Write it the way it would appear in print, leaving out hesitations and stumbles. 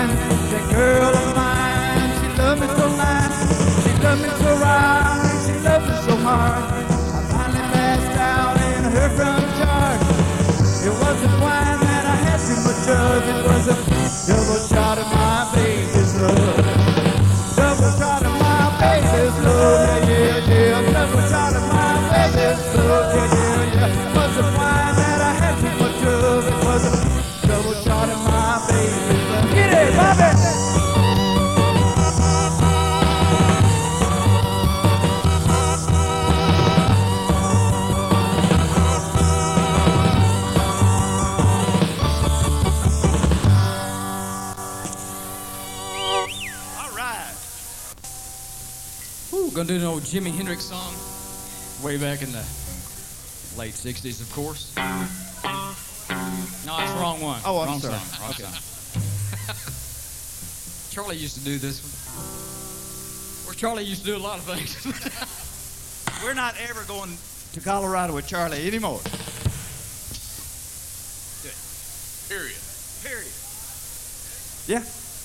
mine, that girl of mine. She loved me so nice, she loved me so right, she loved me so hard. I finally passed out in her front yard. It wasn't wine that I had too much of, it was a double shot of my baby's love. Double shot of my baby's love, yeah, yeah, yeah. Double shot of my baby's love, yeah, yeah, yeah. It wasn't wine that I had too much of, it was a double shot of my baby's love. Get it, Bobby! Gonna do an old Jimi Hendrix song way back in the late 60s, of course. No, it's the wrong one. Oh, I'm wrong sorry. Song. Wrong Okay. song. Charlie used to do this one. Or Charlie used to do a lot of things. We're not ever going to Colorado with Charlie anymore. Period. Period. Yeah.